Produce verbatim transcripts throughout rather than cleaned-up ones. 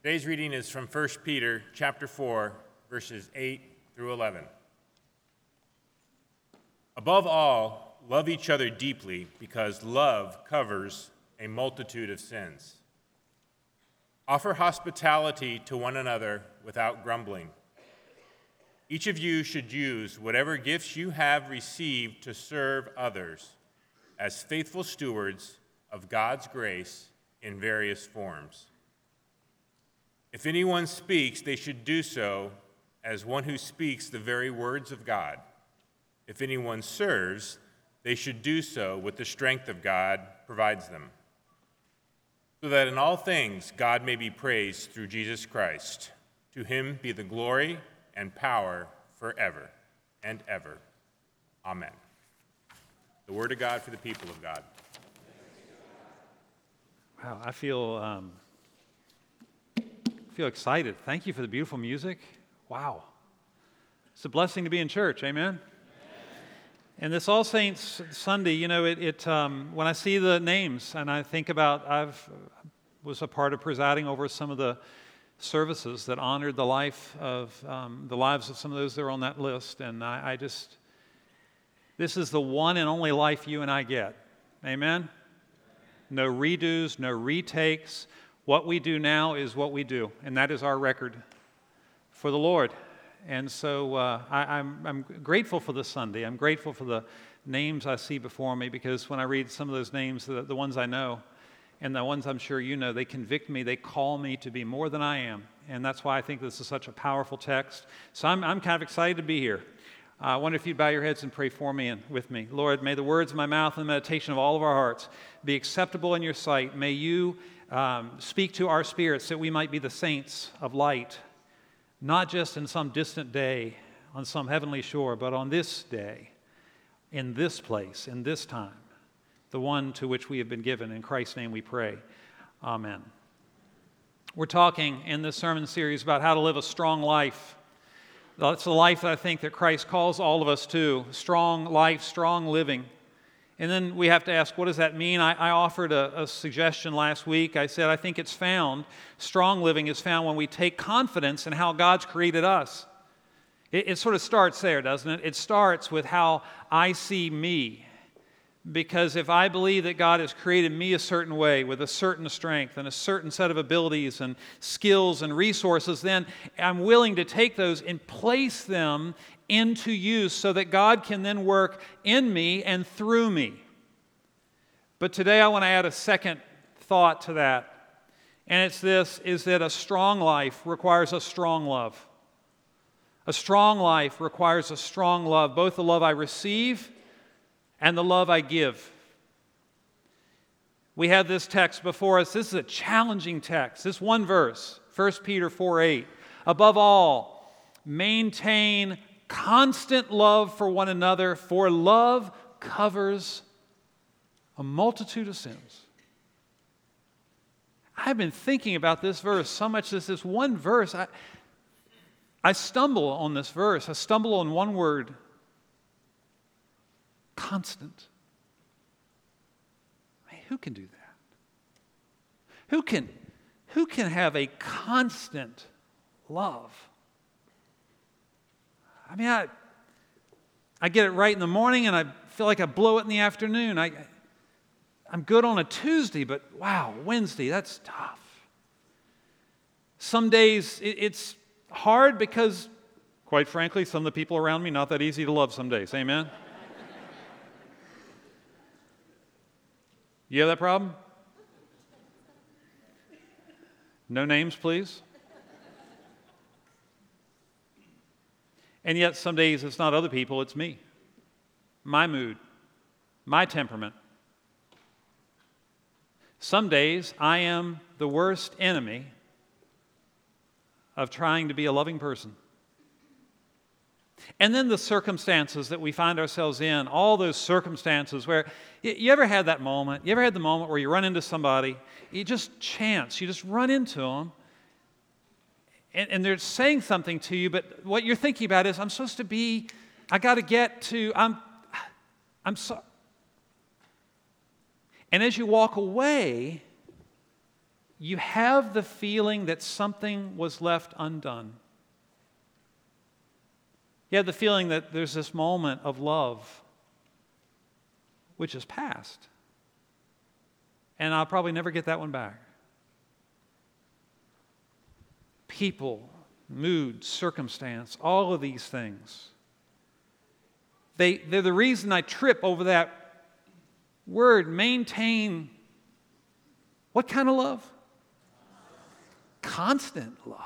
Today's reading is from First Peter chapter four, verses eight through eleven. Above all, love each other deeply, because love covers a multitude of sins. Offer hospitality to one another without grumbling. Each of you should use whatever gifts you have received to serve others as faithful stewards of God's grace in various forms. If anyone speaks, they should do so as one who speaks the very words of God. If anyone serves, they should do so with the strength of God provides them, so that in all things God may be praised through Jesus Christ. To him be the glory and power forever and ever. Amen. The word of God for the people of God. Wow, I feel um, feel excited. Thank you for the beautiful music. Wow. It's a blessing to be in church. Amen? Amen. And this All Saints Sunday, you know, it, it um, when I see the names and I think about, I've was a part of presiding over some of the services that honored the life of, um, the lives of some of those that are on that list. And I, I just, this is the one and only life you and I get. Amen? No redos, no retakes. What we do now is what we do, and that is our record for the Lord. And so uh, I, I'm, I'm grateful for this Sunday. I'm grateful for the names I see before me, because when I read some of those names, the, the ones I know, and the ones I'm sure you know, they convict me, they call me to be more than I am. And that's why I think this is such a powerful text. So I'm, I'm kind of excited to be here. Uh, I wonder if you'd bow your heads and pray for me and with me. Lord, may the words of my mouth and the meditation of all of our hearts be acceptable in your sight. May you um, speak to our spirits that we might be the saints of light, not just in some distant day on some heavenly shore, but on this day, in this place, in this time, the one to which we have been given. In Christ's name we pray. Amen. We're talking in this sermon series about how to live a strong life. That's the life that I think that Christ calls all of us to. Strong life, strong living. And then we have to ask, what does that mean? I, I offered a, a suggestion last week. I said, I think it's found, strong living is found when we take confidence in how God's created us. It, it sort of starts there, doesn't it? It starts with how I see me. Because if I believe that God has created me a certain way with a certain strength and a certain set of abilities and skills and resources, then I'm willing to take those and place them into use so that God can then work in me and through me. But today I want to add a second thought to that. And it's this, is that a strong life requires a strong love. A strong life requires a strong love, both the love I receive and the love I give. We have this text before us. This is a challenging text. This one verse, First Peter four eight. Above all, maintain constant love for one another, for love covers a multitude of sins. I've been thinking about this verse so much. This is one verse. I, I stumble on this verse. I stumble on one word. Constant. I mean, who can do that? Who can, who can have a constant love? I mean, I, I get it right in the morning, and I feel like I blow it in the afternoon. I, I'm good on a Tuesday, but wow, Wednesday, that's tough. Some days it, it's hard because, quite frankly, some of the people around me, not that easy to love some days. Amen? You have that problem? No names, please. And yet some days it's not other people, it's me. My mood, my temperament. Some days I am the worst enemy of trying to be a loving person. And then the circumstances that we find ourselves in, all those circumstances where, you ever had that moment, you ever had the moment where you run into somebody, you just chance, you just run into them, and, and they're saying something to you, but what you're thinking about is, I'm supposed to be, I got to get to, I'm, I'm sorry. And as you walk away, you have the feeling that something was left undone. You have the feeling that there's this moment of love which is past. And I'll probably never get that one back. People, mood, circumstance, all of these things. They, they're the reason I trip over that word, maintain. What kind of love? Constant love.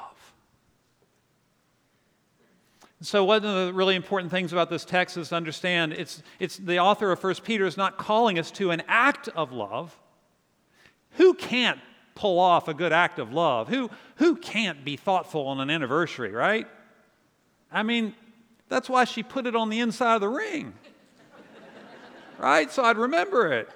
So one of the really important things about this text is to understand it's, it's the author of First Peter is not calling us to an act of love. Who can't pull off a good act of love? Who, who can't be thoughtful on an anniversary, right? I mean, that's why she put it on the inside of the ring, right? So I'd remember it.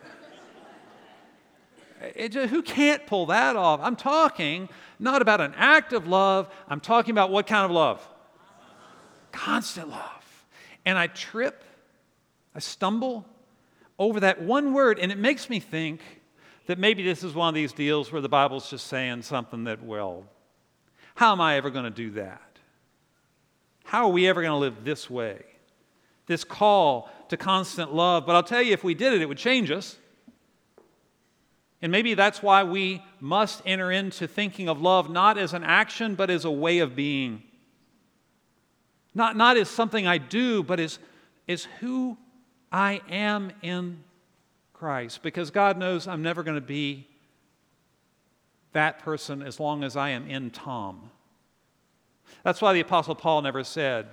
It just, who can't pull that off? I'm talking not about an act of love. I'm talking about what kind of love? Constant love. And I trip, I stumble over that one word, and it makes me think that maybe this is one of these deals where the Bible's just saying something that, well, how am I ever going to do that? How are we ever going to live this way? This call to constant love. But I'll tell you, if we did it, it would change us. And maybe that's why we must enter into thinking of love not as an action, but as a way of being. Not, not as something I do, but as, as who I am in Christ. Because God knows I'm never going to be that person as long as I am in Tom. That's why the Apostle Paul never said,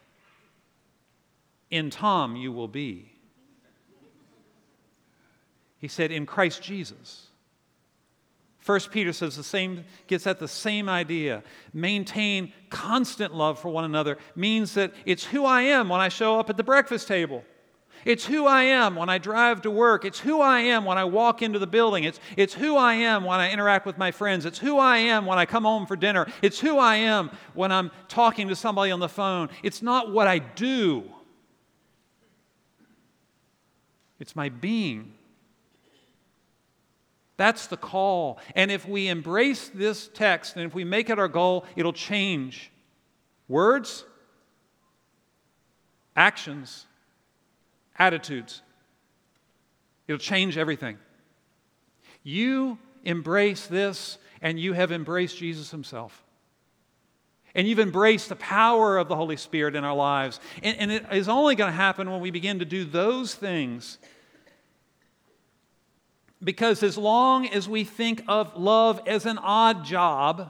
in Tom you will be. He said, in Christ Jesus. First Peter says the same, gets at the same idea. Maintain constant love for one another means that it's who I am when I show up at the breakfast table. It's who I am when I drive to work. It's who I am when I walk into the building. It's, it's who I am when I interact with my friends. It's who I am when I come home for dinner. It's who I am when I'm talking to somebody on the phone. It's not what I do. It's my being. That's the call. And if we embrace this text and if we make it our goal, it'll change words, actions, attitudes. It'll change everything. You embrace this and you have embraced Jesus himself. And you've embraced the power of the Holy Spirit in our lives. And, and it is only going to happen when we begin to do those things. Because as long as we think of love as an odd job,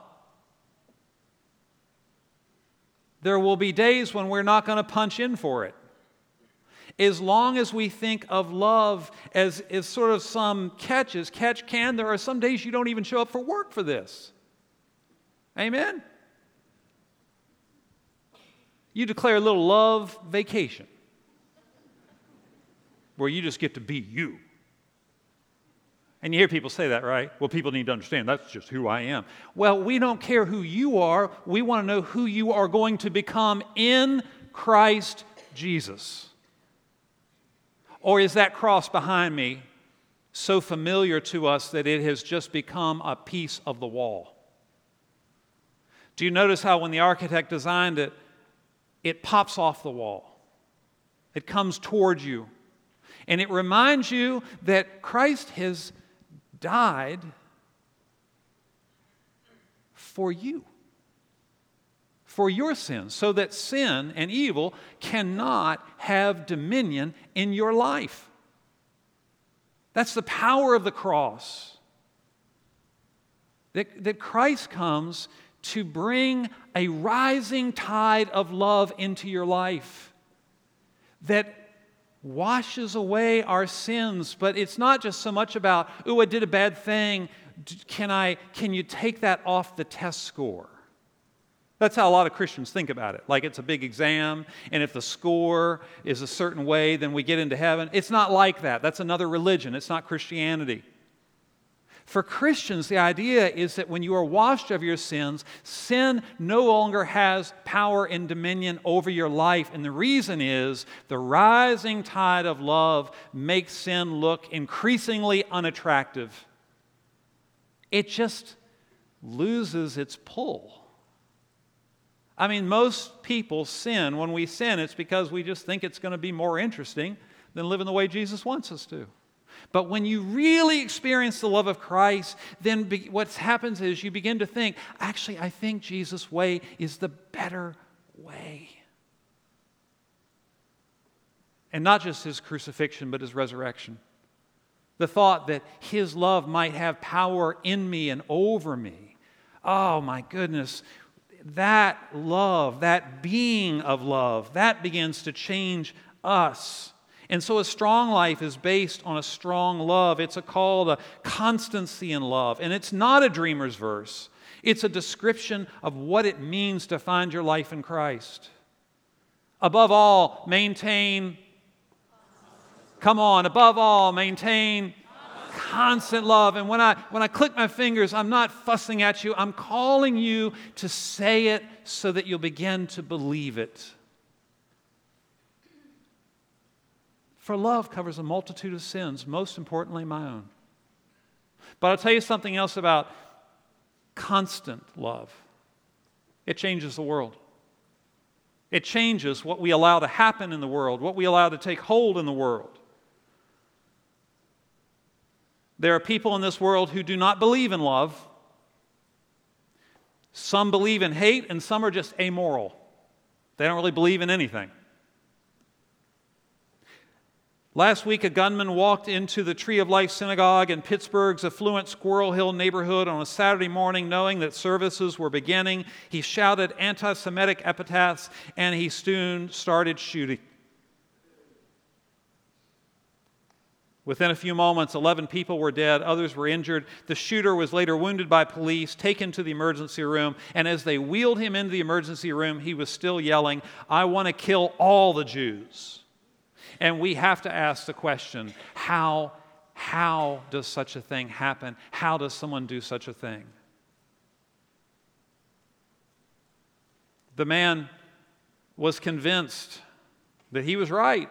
there will be days when we're not going to punch in for it. As long as we think of love as, as sort of some catch as catch can, there are some days you don't even show up for work for this. Amen? You declare a little love vacation where you just get to be you. And you hear people say that, right? Well, people need to understand that's just who I am. Well, we don't care who you are. We want to know who you are going to become in Christ Jesus. Or is that cross behind me so familiar to us that it has just become a piece of the wall? Do you notice how when the architect designed it, it pops off the wall? It comes towards you. And it reminds you that Christ has died for you, for your sins, so that sin and evil cannot have dominion in your life. That's the power of the cross. That, that Christ comes to bring a rising tide of love into your life that washes away our sins. But it's not just so much about, ooh, I did a bad thing. Can I, can you take that off the test score? That's how a lot of Christians think about it. Like it's a big exam, and if the score is a certain way, then we get into heaven. It's not like that. That's another religion. It's not Christianity. For Christians, the idea is that when you are washed of your sins, sin no longer has power and dominion over your life. And the reason is the rising tide of love makes sin look increasingly unattractive. It just loses its pull. I mean, most people sin. When we sin, it's because we just think it's going to be more interesting than living the way Jesus wants us to. But when you really experience the love of Christ, then be, what happens is you begin to think, actually, I think Jesus' way is the better way. And not just his crucifixion, but his resurrection. The thought that his love might have power in me and over me. Oh, my goodness. That love, that being of love, that begins to change us. And so a strong life is based on a strong love. It's a call to constancy in love. And it's not a dreamer's verse. It's a description of what it means to find your life in Christ. Above all, maintain, come on, above all, maintain constant love. And when I when I click my fingers, I'm not fussing at you. I'm calling you to say it so that you'll begin to believe it. For love covers a multitude of sins, most importantly my own. But I'll tell you something else about constant love. It changes the world. It changes what we allow to happen in the world, what we allow to take hold in the world. There are people in this world who do not believe in love. Some believe in hate, and some are just amoral. They don't really believe in anything. Last week, a gunman walked into the Tree of Life Synagogue in Pittsburgh's affluent Squirrel Hill neighborhood on a Saturday morning, knowing that services were beginning. He shouted anti-Semitic epithets, and he soon started shooting. Within a few moments, eleven people were dead, others were injured. The shooter was later wounded by police, taken to the emergency room, and as they wheeled him into the emergency room, he was still yelling, "I want to kill all the Jews." And we have to ask the question, how, how does such a thing happen? How does someone do such a thing? The man was convinced that he was right.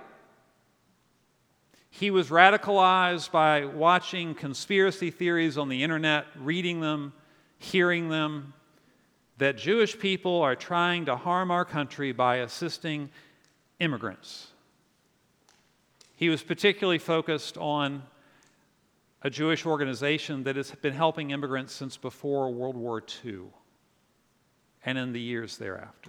He was radicalized by watching conspiracy theories on the internet, reading them, hearing them, that Jewish people are trying to harm our country by assisting immigrants. He was particularly focused on a Jewish organization that has been helping immigrants since before World War Two and in the years thereafter.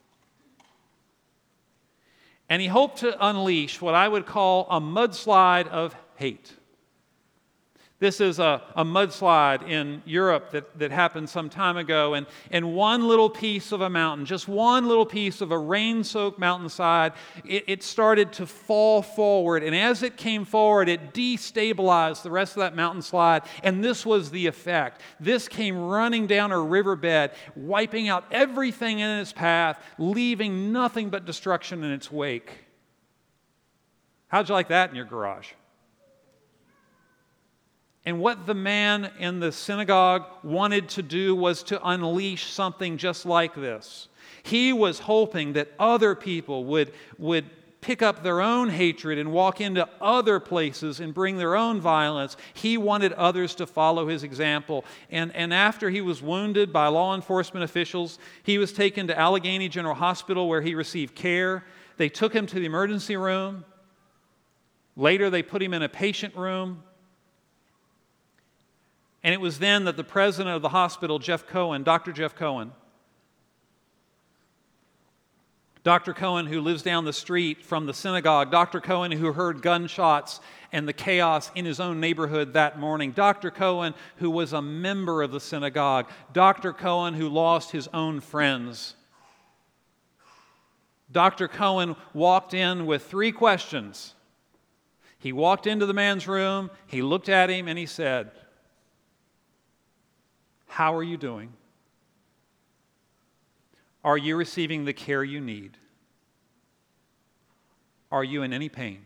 And he hoped to unleash what I would call a mudslide of hate. This is a, a mudslide in Europe that, that happened some time ago, and, and one little piece of a mountain, just one little piece of a rain-soaked mountainside, it, it started to fall forward, and as it came forward, it destabilized the rest of that mountainslide, and this was the effect. This came running down a riverbed, wiping out everything in its path, leaving nothing but destruction in its wake. How'd you like that in your garage? And what the man in the synagogue wanted to do was to unleash something just like this. He was hoping that other people would, would pick up their own hatred and walk into other places and bring their own violence. He wanted others to follow his example. And, and after he was wounded by law enforcement officials, he was taken to Allegheny General Hospital where he received care. They took him to the emergency room. Later, they put him in a patient room. And it was then that the president of the hospital, Jeff Cohen, Doctor Jeff Cohen, Doctor Cohen, who lives down the street from the synagogue, Doctor Cohen, who heard gunshots and the chaos in his own neighborhood that morning, Doctor Cohen, who was a member of the synagogue, Doctor Cohen, who lost his own friends. Doctor Cohen walked in with three questions. He walked into the man's room, he looked at him, and he said, "How are you doing? Are you receiving the care you need? Are you in any pain?"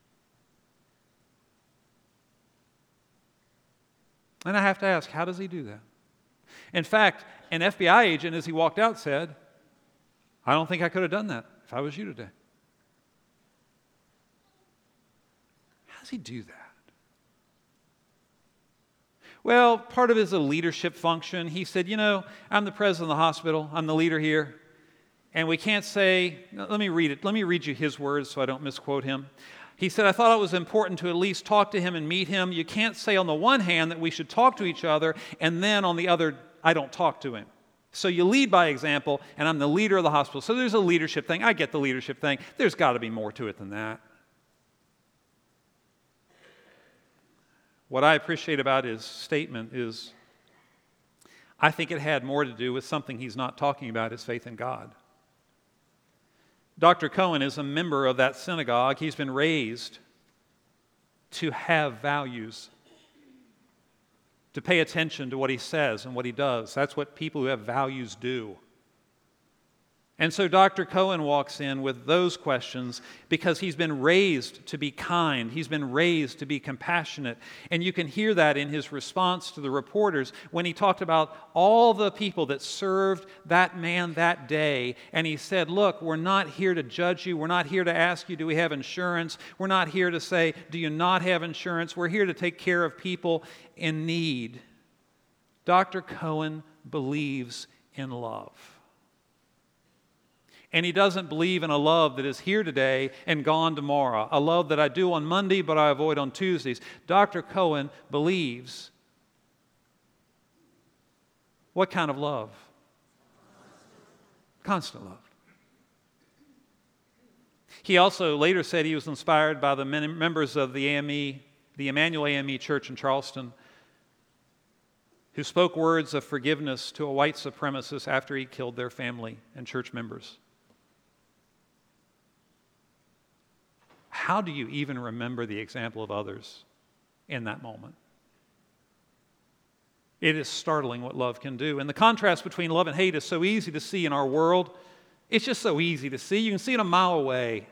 And I have to ask, how does he do that? In fact, an F B I agent, as he walked out, said, "I don't think I could have done that if I was you today." How does he do that? Well, part of it is a leadership function. He said, you know, I'm the president of the hospital. I'm the leader here. And we can't say, let me read it. Let me read you his words so I don't misquote him. He said, I thought it was important to at least talk to him and meet him. You can't say on the one hand that we should talk to each other, and then on the other, I don't talk to him. So you lead by example, and I'm the leader of the hospital. So there's a leadership thing. I get the leadership thing. There's got to be more to it than that. What I appreciate about his statement is I think it had more to do with something he's not talking about, his faith in God. Doctor Cohen is a member of that synagogue. He's been raised to have values, to pay attention to what he says and what he does. That's what people who have values do. And so Doctor Cohen walks in with those questions because he's been raised to be kind. He's been raised to be compassionate. And you can hear that in his response to the reporters when he talked about all the people that served that man that day. And he said, look, we're not here to judge you. We're not here to ask you, do we have insurance? We're not here to say, do you not have insurance? We're here to take care of people in need. Doctor Cohen believes in love. And he doesn't believe in a love that is here today and gone tomorrow, a love that I do on Monday but I avoid on Tuesdays. Doctor Cohen believes what kind of love? Constant love. He also later said he was inspired by the members of the A M E, the Emmanuel A M E Church in Charleston, who spoke words of forgiveness to a white supremacist after he killed their family and church members. How do you even remember the example of others in that moment? It is startling what love can do. And the contrast between love and hate is so easy to see in our world. It's just so easy to see. You can see it a mile away.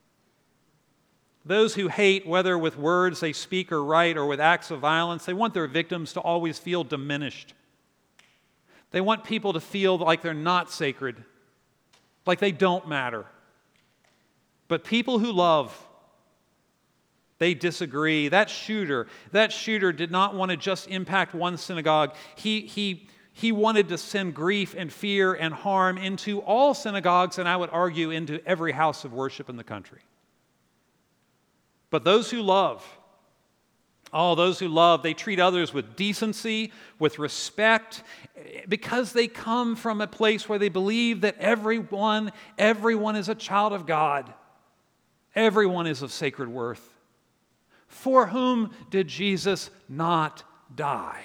Those who hate, whether with words they speak or write or with acts of violence, they want their victims to always feel diminished. They want people to feel like they're not sacred, like they don't matter. But people who love, they disagree. That shooter, that shooter did not want to just impact one synagogue. He, he, he wanted to send grief and fear and harm into all synagogues, and I would argue into every house of worship in the country. But those who love, oh, those who love, they treat others with decency, with respect, because they come from a place where they believe that everyone, everyone is a child of God. Everyone is of sacred worth. For whom did Jesus not die?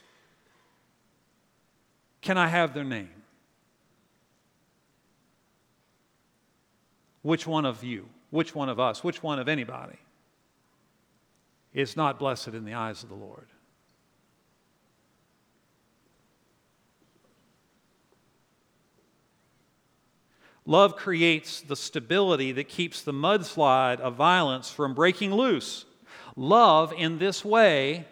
Can I have their name? Which one of you, which one of us, which one of anybody is not blessed in the eyes of the Lord? Love creates the stability that keeps the mudslide of violence from breaking loose. Love, in this way,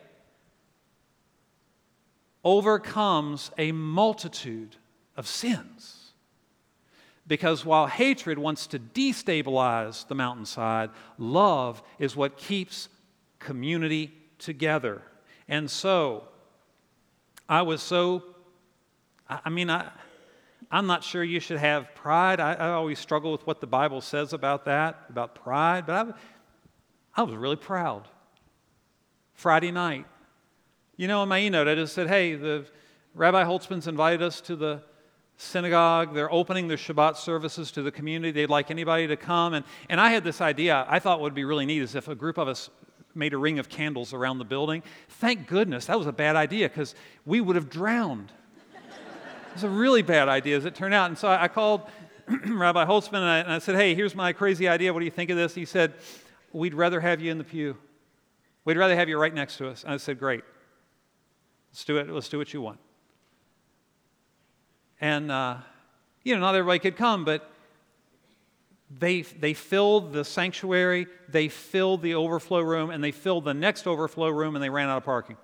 overcomes a multitude of sins. Because while hatred wants to destabilize the mountainside, love is what keeps community together. And so, I was so, I mean, I, I'm not sure you should have pride. I, I always struggle with what the Bible says about that, about pride, but I, I was really proud. Friday night, you know, in my e-note, I just said, hey, the Rabbi Holtzman's invited us to the synagogue. They're opening their Shabbat services to the community. They'd like anybody to come. And, and I had this idea I thought would be really neat is if a group of us made a ring of candles around the building. Thank goodness that was a bad idea because we would have drowned. It was a really bad idea as it turned out. And so I, I called Rabbi Holtzman and I, and I said, hey, here's my crazy idea. What do you think of this? He said, we'd rather have you in the pew. We'd rather have you right next to us. And I said, great. Let's do it. Let's do what you want. And, uh, you know, not everybody could come, but they, they filled the sanctuary, they filled the overflow room, and they filled the next overflow room, and they ran out of parking.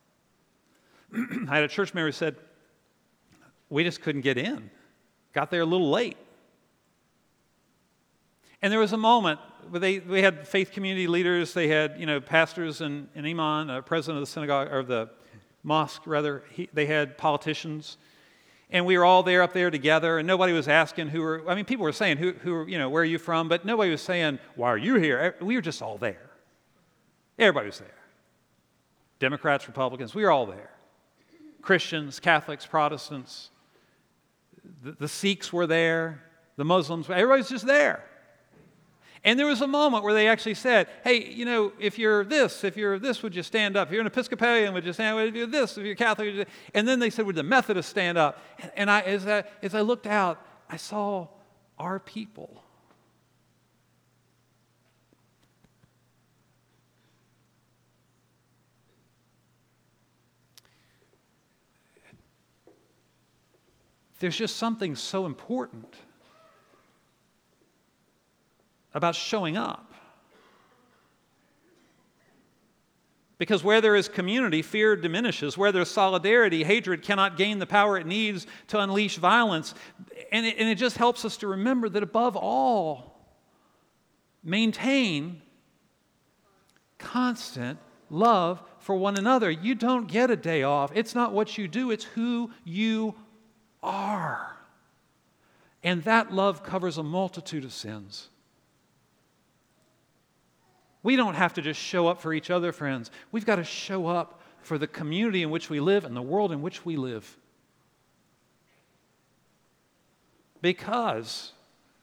I had a church member who said, we just couldn't get in. Got there a little late. And there was a moment where they, they had faith community leaders, they had, you know, pastors and, and imam, uh, president of the synagogue, or the mosque, rather, he, they had politicians. And we were all there up there together, and nobody was asking who were, I mean, people were saying, who, who, you know, where are you from? But nobody was saying, why are you here? We were just all there. Everybody was there. Democrats, Republicans, we were all there. Christians, Catholics, Protestants, the, the Sikhs were there, the Muslims, everybody's just there. And there was a moment where they actually said, hey, you know, if you're this, if you're this, would you stand up? If you're an Episcopalian, would you stand up? If you're this, if you're Catholic, would you... And then they said, would the Methodists stand up? And I, as I, as I looked out, I saw our people. There's just something so important about showing up. Because where there is community, fear diminishes. Where there's solidarity, hatred cannot gain the power it needs to unleash violence. And it, and it just helps us to remember that above all, maintain constant love for one another. You don't get a day off. It's not what you do, it's who you are. And that love covers a multitude of sins. We don't have to just show up for each other, friends. We've got to show up for the community in which we live and the world in which we live. Because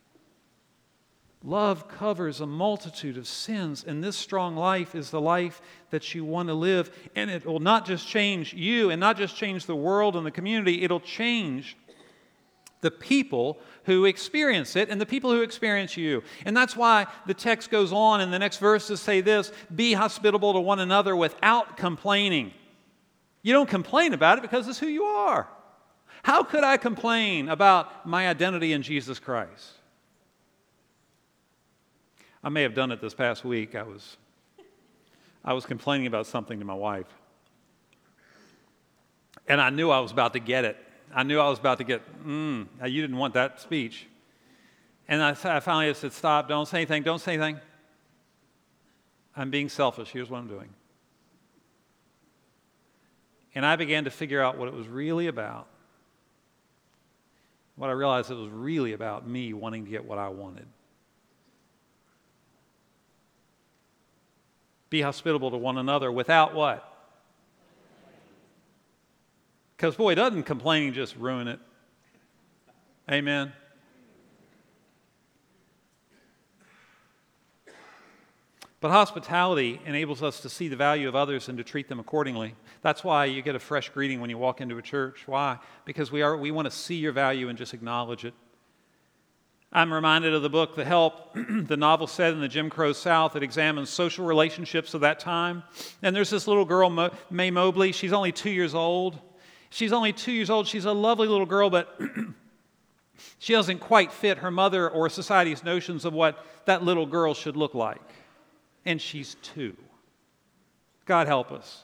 love covers a multitude of sins, and this strong life is the life that you want to live. And it will not just change you and not just change the world and the community, it'll change the people who experience it and the people who experience you. And that's why the text goes on in the next verses say this, be hospitable to one another without complaining. You don't complain about it because it's who you are. How could I complain about my identity in Jesus Christ? I may have done it this past week. I was, I was complaining about something to my wife. And I knew I was about to get it. I knew I was about to get, mm, you didn't want that speech. And I, I finally said, stop, don't say anything, don't say anything. I'm being selfish, here's what I'm doing. And I began to figure out what it was really about. What I realized it was really about me wanting to get what I wanted. Be hospitable to one another without what? Because, boy, doesn't complaining just ruin it? Amen? But hospitality enables us to see the value of others and to treat them accordingly. That's why you get a fresh greeting when you walk into a church. Why? Because we are we want to see your value and just acknowledge it. I'm reminded of the book, The Help, the novel set in the Jim Crow South that examines social relationships of that time. And there's this little girl, Mo- May Mobley. She's only two years old. She's only two years old. She's a lovely little girl, but she doesn't quite fit her mother or society's notions of what that little girl should look like. And she's two. God help us.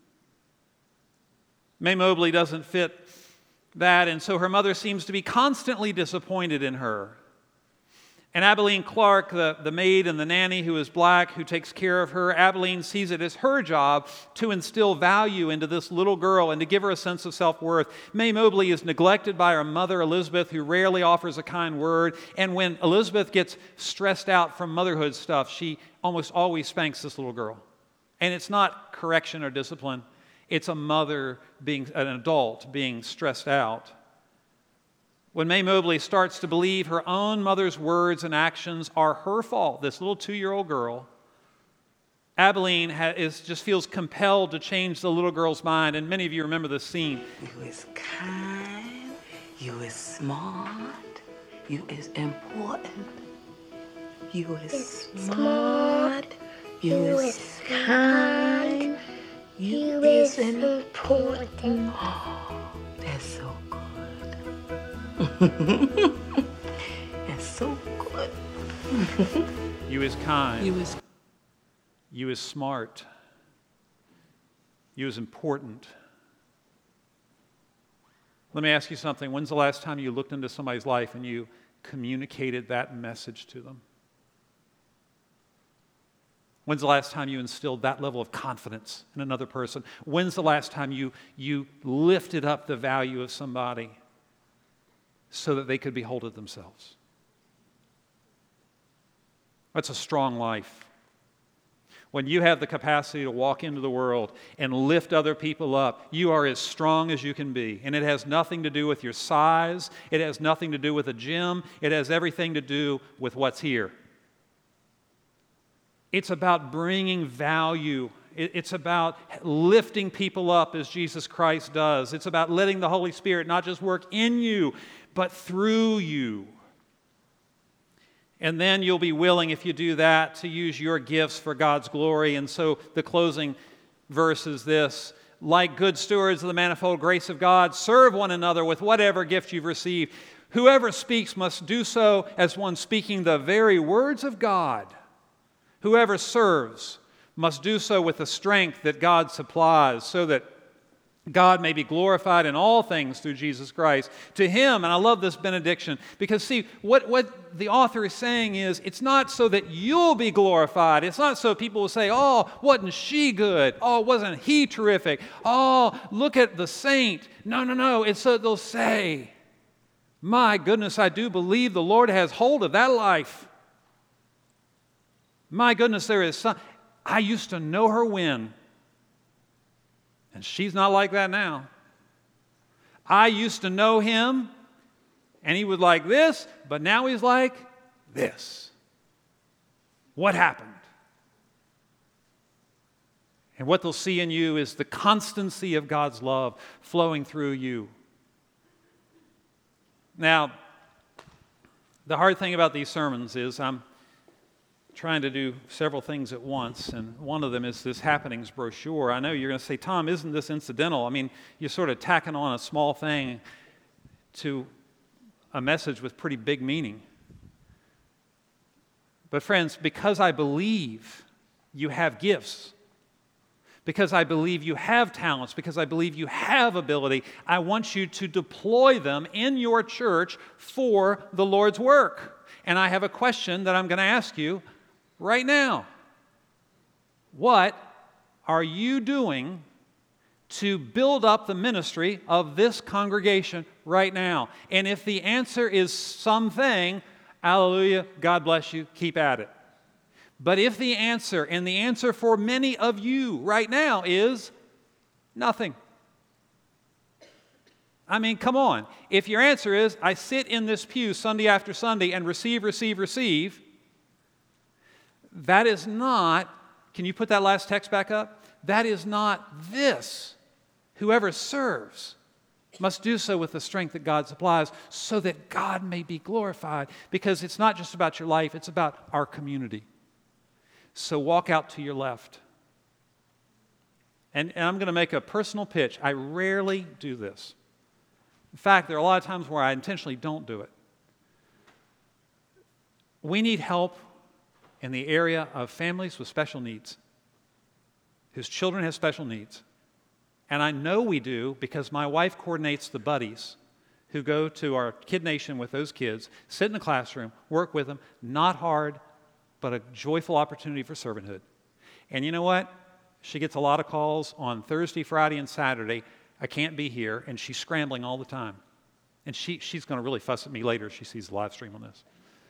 May Mobley doesn't fit that, and so her mother seems to be constantly disappointed in her. And Abilene Clark, the, the maid and the nanny who is black, who takes care of her, Abilene sees it as her job to instill value into this little girl and to give her a sense of self-worth. May Mobley is neglected by her mother, Elizabeth, who rarely offers a kind word. And when Elizabeth gets stressed out from motherhood stuff, she almost always spanks this little girl. And it's not correction or discipline. It's a mother being, an adult being stressed out. When May Mobley starts to believe her own mother's words and actions are her fault, this little two-year-old girl, Abilene ha- is, just feels compelled to change the little girl's mind. And many of you remember this scene. You is kind, you is smart, you is important, you is smart, you is kind, you is important. Oh, that's so good. That's so good. You is kind. You is You is smart. You is important. Let me ask you something. When's the last time you looked into somebody's life and you communicated that message to them? When's the last time you instilled that level of confidence in another person? When's the last time you, you lifted up the value of somebody so that they could behold it themselves? That's a strong life. When you have the capacity to walk into the world and lift other people up, you are as strong as you can be. And it has nothing to do with your size. It has nothing to do with a gym. It has everything to do with what's here. It's about bringing value. It's about lifting people up as Jesus Christ does. It's about letting the Holy Spirit not just work in you, but through you. And then you'll be willing, if you do that, to use your gifts for God's glory. And so the closing verse is this: like good stewards of the manifold grace of God, serve one another with whatever gift you've received. Whoever speaks must do so as one speaking the very words of God. Whoever serves must do so with the strength that God supplies, so that God may be glorified in all things through Jesus Christ. To Him, and I love this benediction, because see, what, what the author is saying is, it's not so that you'll be glorified. It's not so people will say, oh, wasn't she good? Oh, wasn't he terrific? Oh, look at the saint. No, no, no. It's so they'll say, my goodness, I do believe the Lord has hold of that life. My goodness, there is some. I used to know her when. And she's not like that now. I used to know him, and he was like this, but now he's like this. What happened? And what they'll see in you is the constancy of God's love flowing through you. Now, the hard thing about these sermons is I'm trying to do several things at once, and one of them is this happenings brochure. I know you're going to say, Tom, isn't this incidental? I mean, you're sort of tacking on a small thing to a message with pretty big meaning. But friends, because I believe you have gifts, because I believe you have talents, because I believe you have ability, I want you to deploy them in your church for the Lord's work. And I have a question that I'm going to ask you right now. What are you doing to build up the ministry of this congregation right now? And if the answer is something, hallelujah, God bless you, keep at it. But if the answer, and the answer for many of you right now is nothing. I mean, come on. If your answer is, I sit in this pew Sunday after Sunday and receive, receive, receive, that is not, can you put that last text back up? That is not this. Whoever serves must do so with the strength that God supplies, so that God may be glorified. Because it's not just about your life, it's about our community. So walk out to your left. And, and I'm going to make a personal pitch. I rarely do this. In fact, there are a lot of times where I intentionally don't do it. We need help in the area of families with special needs, whose children have special needs. And I know we do because my wife coordinates the buddies who go to our Kid Nation with those kids, sit in the classroom, work with them, not hard, but a joyful opportunity for servanthood. And you know what? She gets a lot of calls on Thursday, Friday, and Saturday. I can't be here, and she's scrambling all the time. And she, she's going to really fuss at me later if she sees the live stream on this.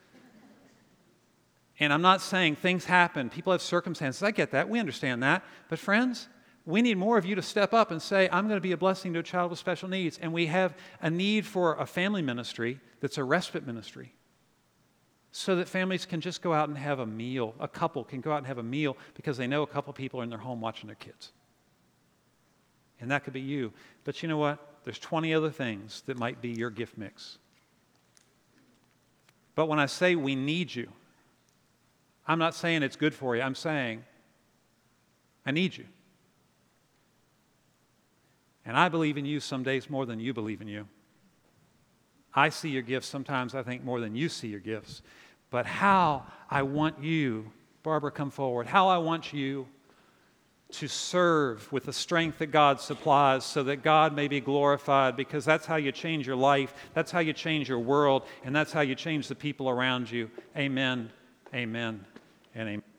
And I'm not saying things happen. People have circumstances. I get that. We understand that. But friends, we need more of you to step up and say, I'm going to be a blessing to a child with special needs. And we have a need for a family ministry that's a respite ministry, so that families can just go out and have a meal. A couple can go out and have a meal because they know a couple people are in their home watching their kids. And that could be you. But you know what? There's twenty other things that might be your gift mix. But when I say we need you, I'm not saying it's good for you. I'm saying I need you. And I believe in you some days more than you believe in you. I see your gifts sometimes, I think, more than you see your gifts. But how I want you, Barbara, come forward, how I want you to serve with the strength that God supplies so that God may be glorified, because that's how you change your life, that's how you change your world, and that's how you change the people around you. Amen, amen, and amen.